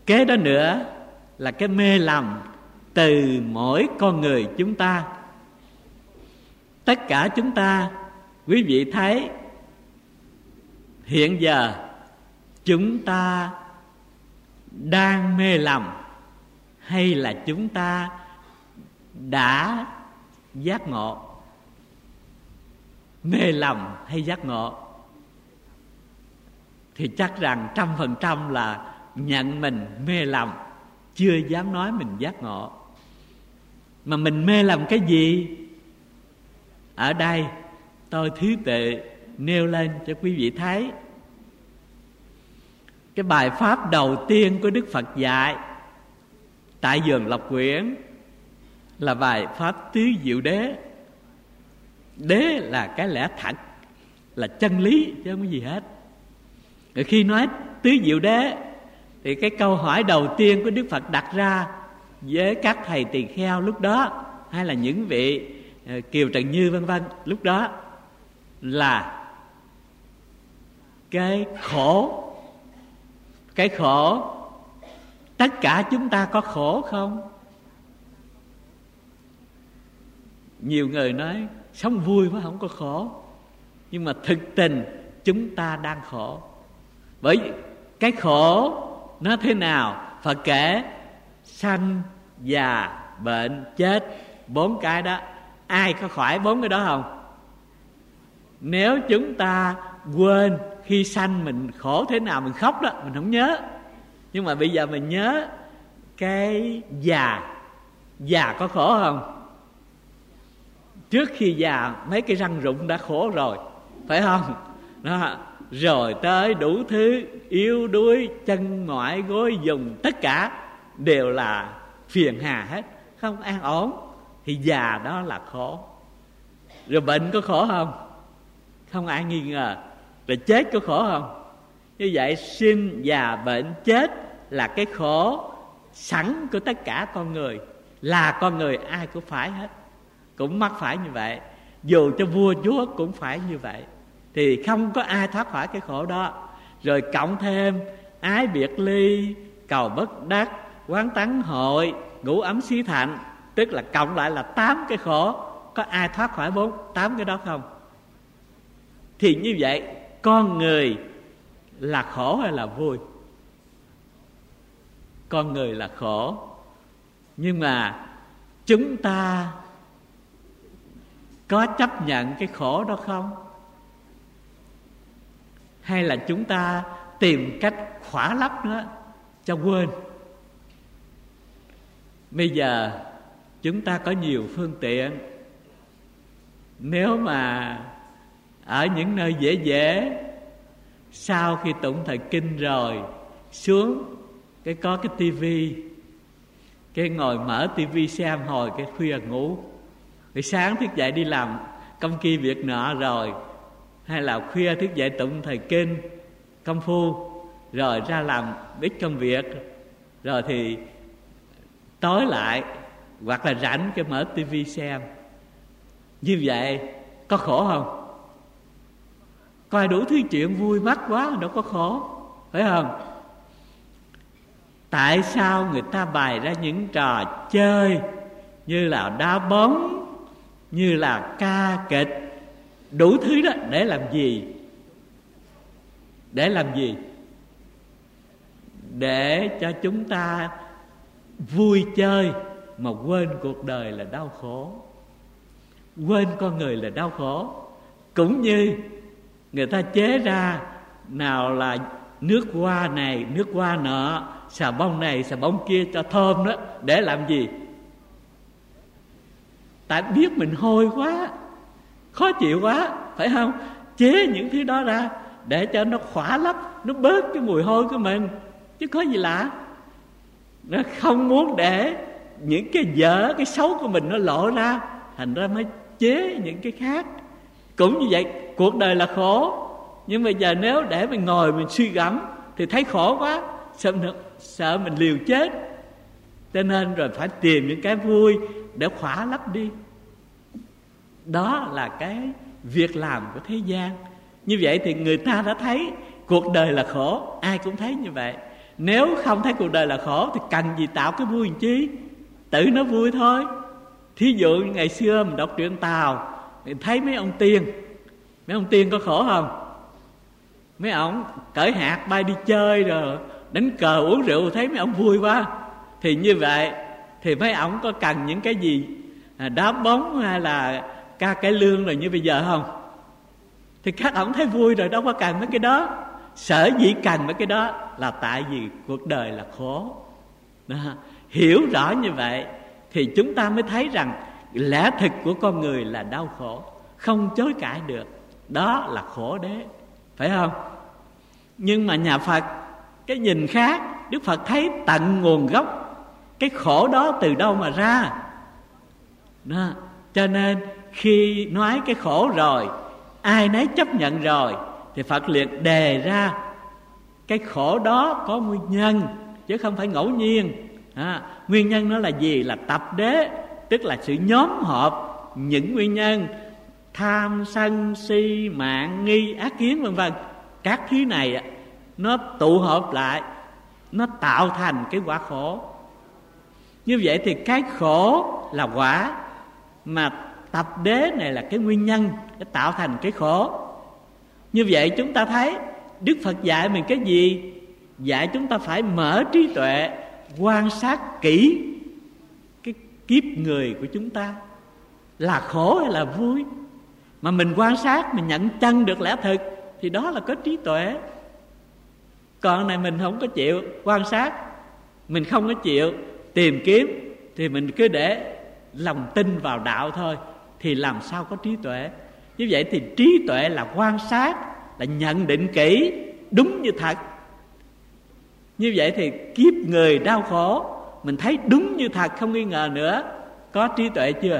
Kế đó nữa là cái mê lầm từ mỗi con người chúng ta. Tất cả chúng ta, quý vị thấy hiện giờ chúng ta đang mê lầm hay là chúng ta đã giác ngộ? Mê lầm hay giác ngộ? Thì chắc rằng 100% là nhận mình mê lầm, chưa dám nói mình giác ngộ. Mà mình mê lầm cái gì? Ở đây tôi thứ tự nêu lên cho quý vị thấy. Cái bài pháp đầu tiên của Đức Phật dạy tại vườn Lộc Quyển là bài pháp tứ diệu đế. Đế là cái lẽ thật, là chân lý chứ không có gì hết. Rồi khi nói tứ diệu đế thì cái câu hỏi đầu tiên của Đức Phật đặt ra với các thầy tỳ kheo lúc đó, hay là những vị Kiều Trần Như vân vân lúc đó, là cái khổ. Cái khổ, tất cả chúng ta có khổ không? Nhiều người nói sống vui mà không có khổ, nhưng mà thực tình chúng ta đang khổ. Bởi vì cái khổ nó thế nào? Phật kể sanh, già, bệnh, chết, 4 cái đó. Ai có khỏi 4 cái đó không? Nếu chúng ta quên khi sanh mình khổ thế nào, mình khóc đó, mình không nhớ. Nhưng mà bây giờ mình nhớ cái già. Già có khổ không? Trước khi già mấy cái răng rụng đã khổ rồi, phải không? Đó. Rồi tới đủ thứ yếu đuối, chân mỏi gối dùng, tất cả đều là phiền hà hết, không an ổn. Thì già đó là khổ. Rồi bệnh có khổ không? Không ai nghi ngờ. Rồi chết có khổ không? Như vậy sinh, già, bệnh, chết là cái khổ sẵn của tất cả con người. Là con người ai cũng phải hết, cũng mắc phải như vậy. Dù cho vua chúa cũng phải như vậy. Thì không có ai thoát khỏi cái khổ đó. Rồi cộng thêm ái biệt ly, cầu bất đắc, quán tắng hội, ngủ ấm xí thạnh, tức là cộng lại là 8 cái khổ. Có ai thoát khỏi 8 cái đó không? Thì như vậy con người là khổ hay là vui? Con người là khổ. Nhưng mà chúng ta có chấp nhận cái khổ đó không? Hay là chúng ta tìm cách khỏa lấp nó cho quên? Bây giờ chúng ta có nhiều phương tiện. Nếu mà ở những nơi dễ dễ, sau khi tụng thời kinh rồi xuống có cái tivi, cái ngồi mở tivi xem hồi cái khuya ngủ, rồi sáng thức dậy đi làm công kia việc nọ rồi, hay là khuya thức dậy tụng thời kinh công phu, rồi ra làm biết công việc, rồi thì tối lại hoặc là rảnh cái mở tivi xem. Như vậy có khổ không? Coi đủ thứ chuyện vui mắt quá, đâu có khổ, phải không? Tại sao người ta bày ra những trò chơi như là đá bóng, như là ca kịch, đủ thứ đó để làm gì? Để làm gì? Để cho chúng ta vui chơi mà quên cuộc đời là đau khổ, quên con người là đau khổ. Cũng như người ta chế ra nào là nước hoa này, nước hoa nọ, xà bông này, xà bông kia cho thơm đó. Để làm gì? Tại biết mình hôi quá, khó chịu quá, phải không? Chế những thứ đó ra để cho nó khỏa lấp, nó bớt cái mùi hôi của mình, chứ có gì lạ. Nó không muốn để những cái dở, cái xấu của mình nó lộ ra, thành ra mới chế những cái khác. Cũng như vậy, cuộc đời là khổ. Nhưng bây giờ nếu để mình ngồi mình suy gẫm thì thấy khổ quá, sợ mình liều chết. Cho nên rồi phải tìm những cái vui để khỏa lấp đi. Đó là cái việc làm của thế gian. Như vậy thì người ta đã thấy cuộc đời là khổ, ai cũng thấy như vậy. Nếu không thấy cuộc đời là khổ thì cần gì tạo cái vui làm chi, tự nó vui thôi. Thí dụ ngày xưa mình đọc truyện Tàu, mình thấy mấy ông tiên có khổ không? Mấy ông cởi hạt bay đi chơi rồi đánh cờ uống rượu, thấy mấy ông vui quá. Thì như vậy thì mấy ông có cần những cái gì đá bóng hay là ca cải lương rồi như bây giờ không? Thì các ông thấy vui rồi, đâu có cần mấy cái đó. Sở dĩ cần mấy cái đó là tại vì cuộc đời là khổ đó. Hiểu rõ như vậy thì chúng ta mới thấy rằng lẽ thực của con người là đau khổ, không chối cãi được. Đó là khổ đế, phải không? Nhưng mà nhà Phật cái nhìn khác. Đức Phật thấy tận nguồn gốc cái khổ đó từ đâu mà ra đó. Cho nên khi nói cái khổ rồi, ai nấy chấp nhận rồi, thì Phật liền đề ra cái khổ đó có nguyên nhân, chứ không phải ngẫu nhiên. Nguyên nhân nó là gì? Là tập đế, tức là sự nhóm họp những nguyên nhân tham, sân, si, mạng, nghi, ác kiến vân vân. Các thứ này nó tụ hợp lại, nó tạo thành cái quả khổ. Như vậy thì cái khổ là quả, mà tập đế này là cái nguyên nhân để tạo thành cái khổ. Như vậy chúng ta thấy Đức Phật dạy mình cái gì? Dạy chúng ta phải mở trí tuệ, quan sát kỹ cái kiếp người của chúng ta là khổ hay là vui. Mà mình quan sát, mình nhận chân được lẽ thực thì đó là có trí tuệ. Còn này mình không có chịu quan sát, mình không có chịu tìm kiếm, thì mình cứ để lòng tin vào đạo thôi, thì làm sao có trí tuệ. Như vậy thì trí tuệ là quan sát, là nhận định kỹ đúng như thật. Như vậy thì kiếp người đau khổ mình thấy đúng như thật, không nghi ngờ nữa. Có trí tuệ chưa?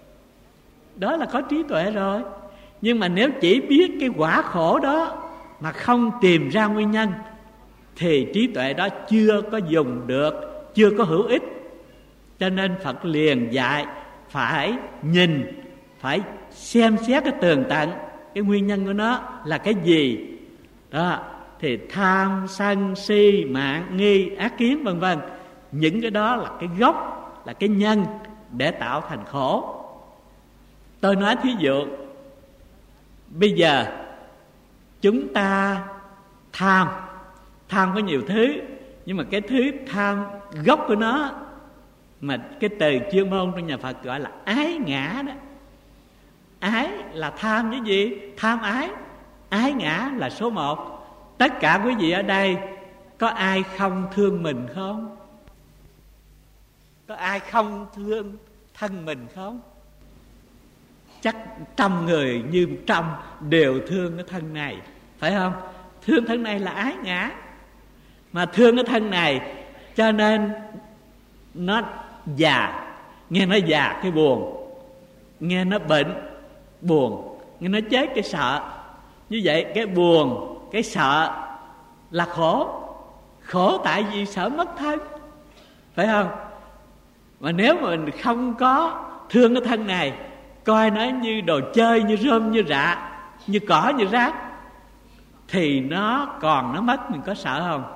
Đó là có trí tuệ rồi. Nhưng mà nếu chỉ biết cái quả khổ đó mà không tìm ra nguyên nhân, thì trí tuệ đó chưa có dùng được, chưa có hữu ích. Cho nên Phật liền dạy phải nhìn, phải xem xét cái tường tận cái nguyên nhân của nó là cái gì đó. Thì tham, sân, si, mạng, nghi, ác kiến vân vân, những cái đó là cái gốc, là cái nhân để tạo thành khổ. Tôi nói thí dụ, bây giờ chúng ta tham có nhiều thứ, nhưng mà cái thứ tham gốc của nó, mà cái từ chuyên môn trong nhà Phật gọi là ái ngã đó. Ái là tham cái gì? Tham ái. Ái ngã là số một. Tất cả quý vị ở đây có ai không thương mình không? Có ai không thương thân mình không? Chắc 100 người như 100 đều thương cái thân này, phải không? Thương thân này là ái ngã. Mà thương cái thân này cho nên nó già. Nghe nó già cái buồn, nghe nó bệnh buồn, nghe nó chết cái sợ. Như vậy cái buồn, cái sợ là khổ. Khổ tại vì sợ mất thân, phải không? Mà nếu mà mình không có thương cái thân này, coi nó như đồ chơi, như rơm, như rạ, như cỏ, như rác, thì nó mất, mình có sợ không?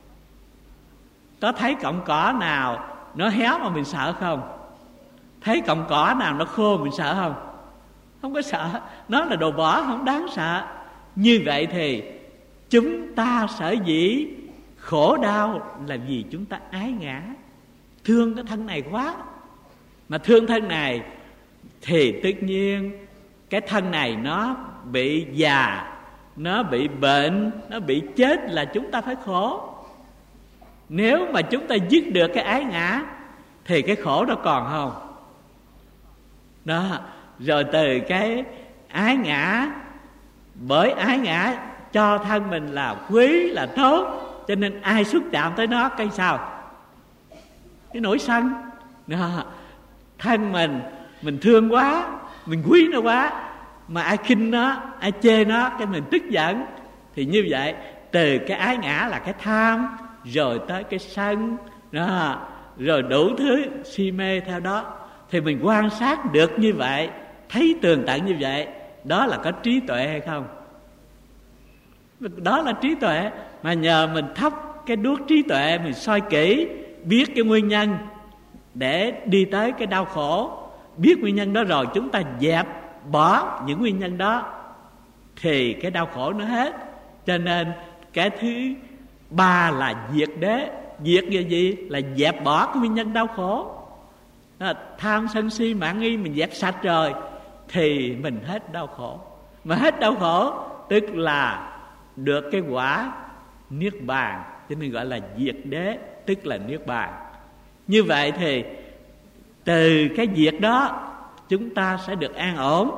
Có thấy cọng cỏ nào nó héo mà mình sợ không? Thấy cọng cỏ nào nó khô mình sợ không? Không có sợ. Nó là đồ bỏ, không đáng sợ. Như vậy thì chúng ta sở dĩ khổ đau là vì chúng ta ái ngã, thương cái thân này quá. Mà thương thân này thì tất nhiên cái thân này nó bị già, nó bị bệnh, nó bị chết là chúng ta phải khổ. Nếu mà chúng ta dứt được cái ái ngã thì cái khổ đó còn không? Đó. Rồi từ cái ái ngã, bởi ái ngã cho thân mình là quý, là tốt, cho nên ai xúc chạm tới nó cái sao? Cái nỗi sân đó. Thân mình thương quá, mình quý nó quá, mà ai khinh nó, ai chê nó, cái mình tức giận. Thì như vậy từ cái ái ngã là cái tham, rồi tới cái sân đó, rồi đủ thứ si mê theo đó. Thì mình quan sát được như vậy, thấy tường tận như vậy, đó là có trí tuệ hay không? Đó là trí tuệ. Mà nhờ mình thắp cái đuốc trí tuệ, mình soi kỹ, biết cái nguyên nhân để đi tới cái đau khổ. Biết nguyên nhân đó rồi, chúng ta dẹp bỏ những nguyên nhân đó thì cái đau khổ nó hết. Cho nên cái thứ ba là diệt đế. Diệt là gì? Là dẹp bỏ cái nguyên nhân đau khổ. Tham sân si mạn nghi mình dẹp sạch rồi thì mình hết đau khổ. Mà hết đau khổ tức là được cái quả niết bàn, cho nên gọi là diệt đế, tức là niết bàn. Như vậy thì từ cái diệt đó chúng ta sẽ được an ổn.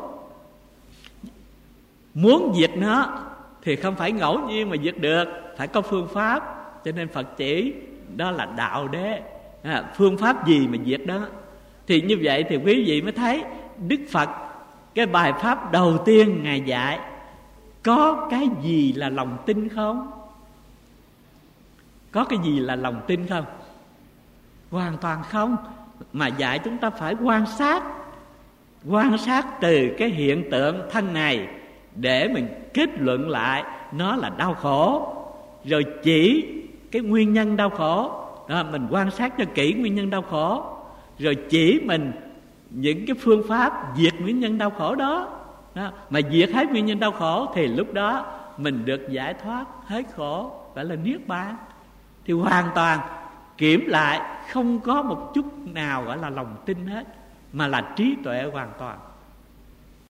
Muốn diệt nó thì không phải ngẫu nhiên mà diệt được, phải có phương pháp. Cho nên Phật chỉ đó là đạo đế. Phương pháp gì mà diệt đó? Thì như vậy thì quý vị mới thấy Đức Phật, cái bài pháp đầu tiên Ngài dạy có cái gì là lòng tin không? Có cái gì là lòng tin không? Hoàn toàn không. Mà dạy chúng ta phải quan sát từ cái hiện tượng thân này để mình kết luận lại nó là đau khổ, rồi chỉ cái nguyên nhân đau khổ đó, mình quan sát cho kỹ nguyên nhân đau khổ, rồi chỉ mình những cái phương pháp diệt nguyên nhân đau khổ đó. Mà diệt hết nguyên nhân đau khổ thì lúc đó mình được giải thoát hết khổ, gọi là niết bàn. Thì hoàn toàn kiểm lại không có một chút nào gọi là lòng tin hết, mà là trí tuệ hoàn toàn.